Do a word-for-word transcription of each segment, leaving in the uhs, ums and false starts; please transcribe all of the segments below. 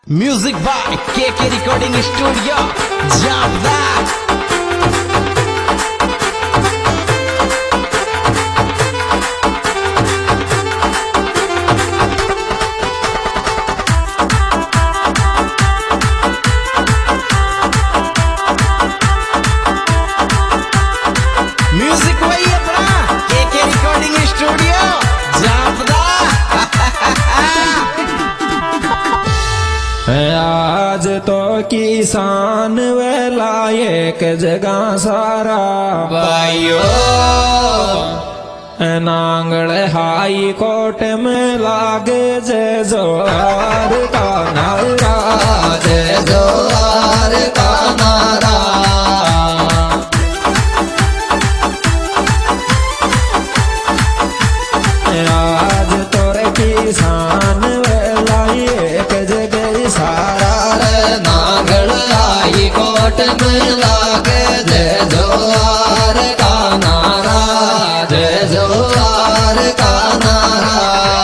Music by के के recording studio Jamda. Music वही अपना के के रिकॉर्डिंग स्टूडियो जामदा। आज तो किसान वेला एक जगह सारा भाइयों नांगल हाई कोर्ट में लागे जय जोहार का नारा, जय जोहार का नारा। आज तोरे किसान वेला एक जगह सारा नांगल हाई कोर्ट में लागे जय जोहार का नारा, जय जोहार का नारा।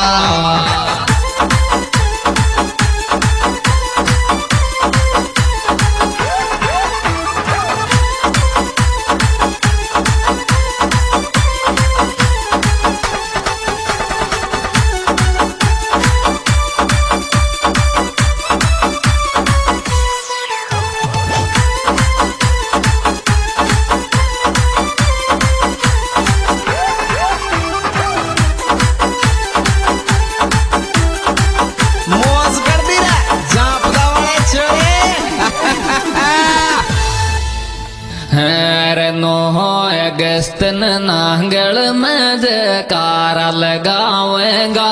अगस्तन नांगल में जयकार लगावेगा।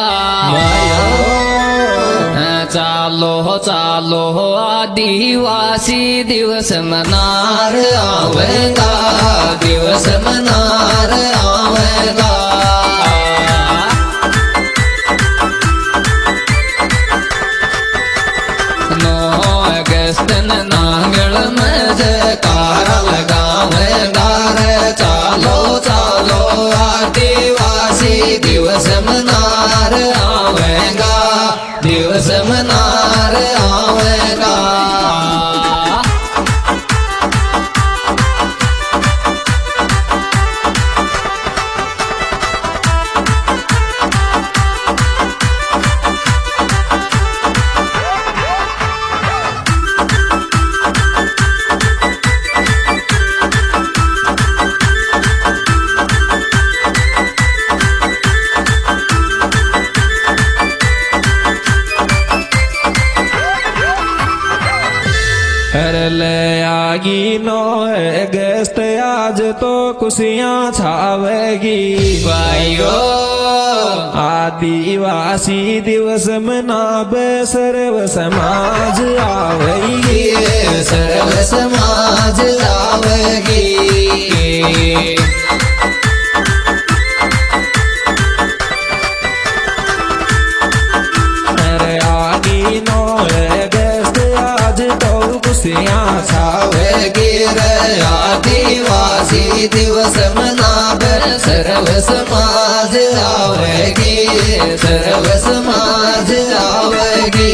चालो चालो आदिवासी दिवस मनार आवेगा, दिवस मनार आवेगा। नौ अगस्तन नांगल में जयकार लगावेगा। चालो चालो आदिवासी दिवस मनार आवेगा, दिवस मनार आवेगा। ले आगी नौ अगस्त आज तो खुशियाँ छावेगी। भाइयों आदिवासी दिवस मनाबे सर्व समाज आवेगी, सर्व समाज आवेगी। अरे आगी नौ अगस्त आज तो खुशियाँ छावेगी रे। आदिवासी दिवस मनाबर सर्व समाज आवेगी, सर्व समाज आवेगी।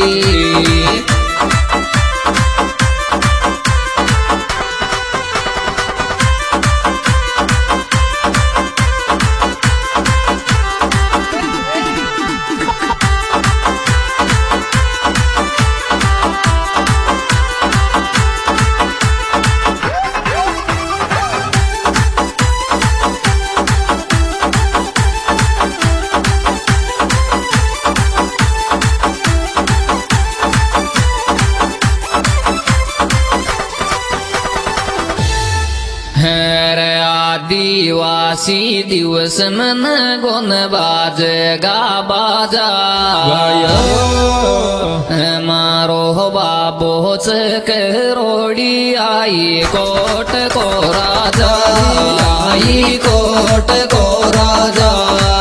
आदिवासी दिवस मन गुन बाजेगा बाजा। मारो बाबो चकरोड़ी आई कोट को राजा, आई कोट को राजा।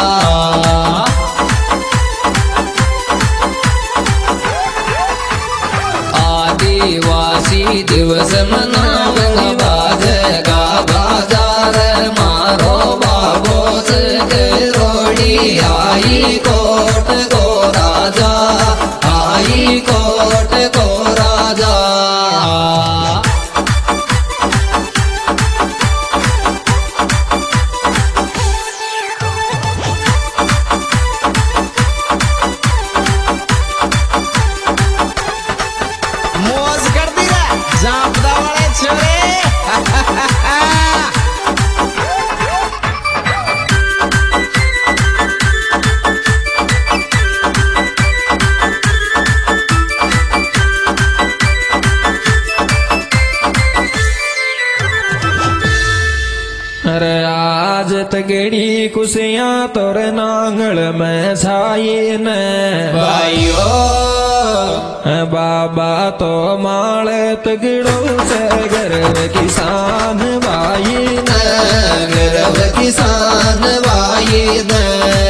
आदिवासी दिवस मनावेगा बाजेगा बाजार। मारो बाबो चकरोड़ी आई कोट को राजा, आई कोट छोरे अरे आज तगड़ी कुसियां तोर नांगल में छाई न भाइयों बाबा तो माले तगड़ो से गर्व किसान भाई न गर्व किसान भाई न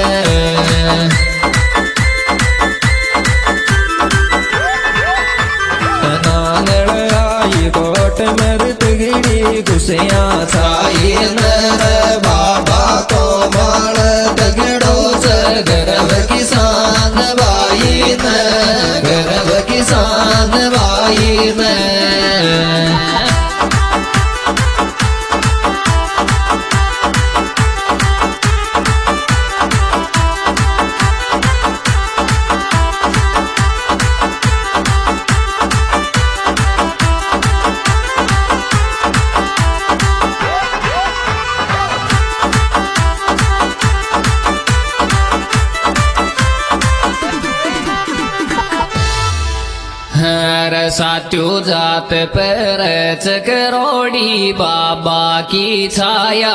नांगल आई कोट मर तगड़ी कुसियां छाई न बाबा तो माल तगड़ो से गर्व किसान भाई न गर्व किसान भाई न साचू जात पर चकरोड़ी बाबा की छाया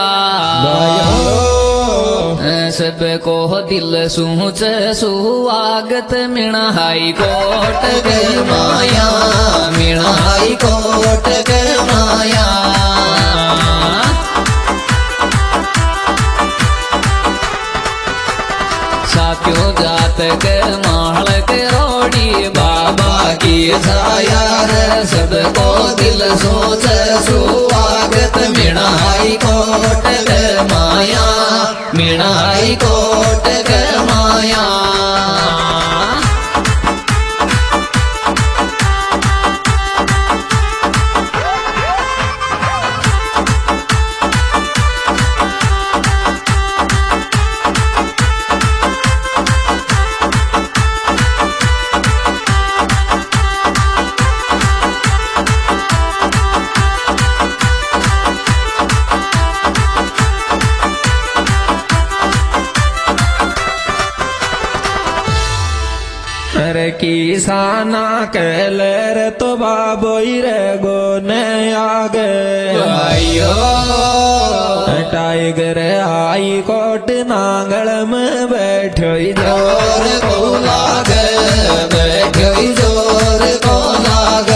सबको दिल सूच सुहागत मिणाई कोट गई माया मिणाई कोट गई माया साचू जात के माल करोड़ी बाबा की छाया सबको दिल सोच सुहागत मिणाई कोट माया मिणाई कोट माया अरे किसाना कहलर तो बाबोई रे गोने आगे टाइगर आई कोट नांगल में बैठो जोर को लागे बैठो जोर को लागे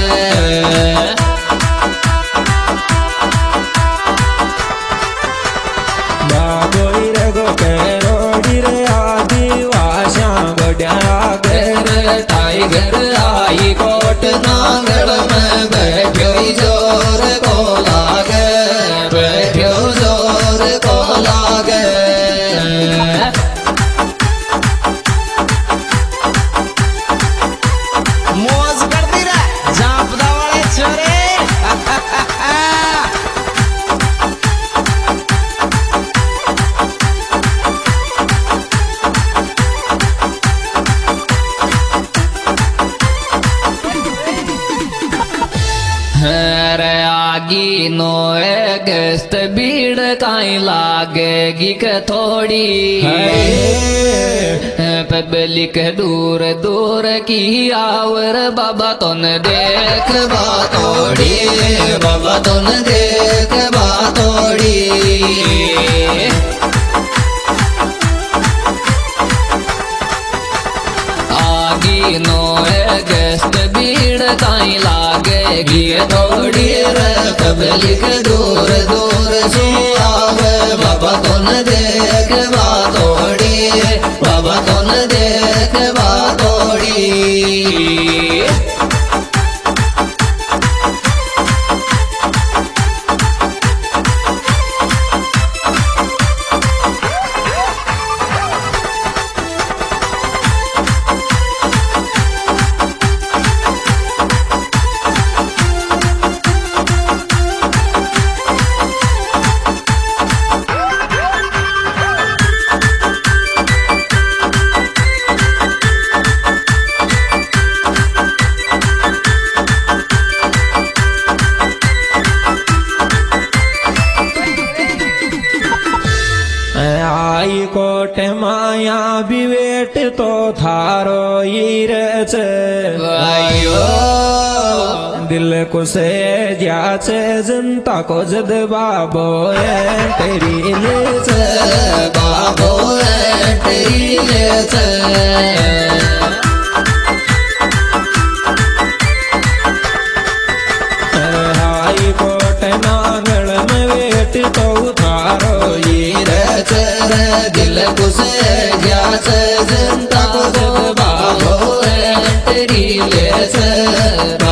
बाबोई रे गो करोड़ी रे आदिवासा गोड्या टाइगर आई कोट नांगल में बैठो जोर को लागे बैठो जोर को लागे मौज करती रह जापदा वाले छोरे अरे आगी नो अगस्त भीड़ काई लागेगी के थोड़ी पब्लिक दूर दूर की आवर बाबा तुन देख बातोड़ी बाबा तुन देख बातोड़ी आगी नो अगस्त भीड़ काई लागेगी थोड़ी रे पब्लिक दूर दूर से आवे बाबा तुन देख बातोड़ी बाबा तुन देख बातोड़ी वेट तो थारो ही रच आयो दिल को से जाच जनता को जद बाबो तेरी लेच बाबो तेरी लेच हाई कोट नांगल में वेट तो थारो ही रच दिल कुछ जाच जनता को जब बाबो तेरी लेच